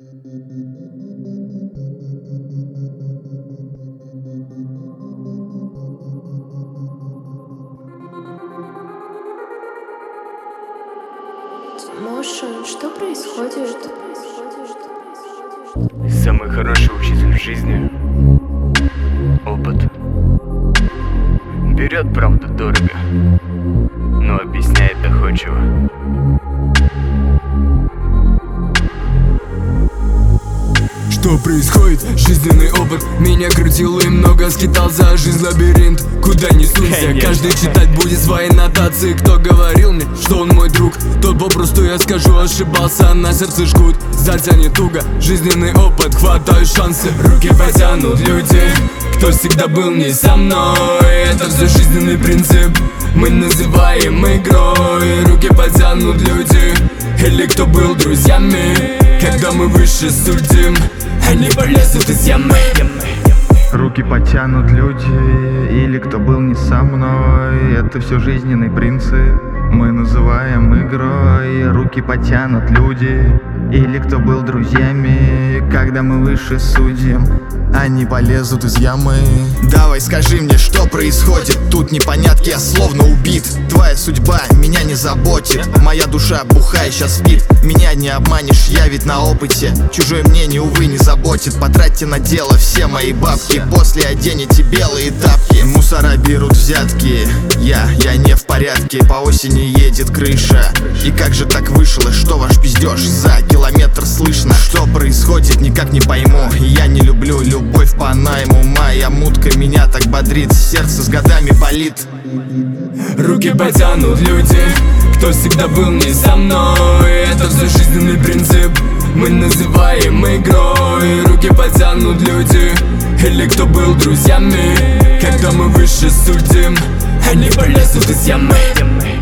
Motion, что происходит? Самый хороший учитель в жизни — опыт. Берет, правда, дорого, но объясняет доходчиво. Что происходит? Жизненный опыт меня крутил и много скитал за жизнь лабиринт. Куда ни сунься, каждый читать будет свои нотации. Кто говорил мне, что он мой друг, тот попросту, я скажу, ошибался. На сердце жгут, затянет туго. Жизненный опыт, хватаю шансы. Руки потянут люди, кто всегда был не со мной. Это все жизненный принцип, мы называем игрой. Руки потянут люди, или кто был друзьями. Когда мы выше судим, они полезут из ямы. Руки потянут люди, или кто был не со мной. Это все жизненный принцип, мы называем игрой. Руки потянут люди, или кто был друзьями. Когда мы выше судим, они полезут из ямы. Давай скажи мне, что происходит. Тут непонятки, я словно убит. Твоя судьба меня не заботит. Моя душа бухая сейчас спит. Меня не обманешь, я ведь на опыте. Чужое мнение, увы, не заботит. Потратьте на дело все мои бабки. После оденете белые тапки. Мусора берут взятки. Я не в порядке. По осени едет крыша. И как же так вышло, что ваш пиздеж за километр слышно? Что происходит, никак не пойму. Я не люблю любовь по найму. Моя мутка меня так бодрит. Сердце с годами болит. Руки потянут люди, кто всегда был не со мной. Это все жизненный принцип, мы называем игрой. Руки потянут люди, или кто был друзьями. Когда мы выше судим, они полезут из ямы.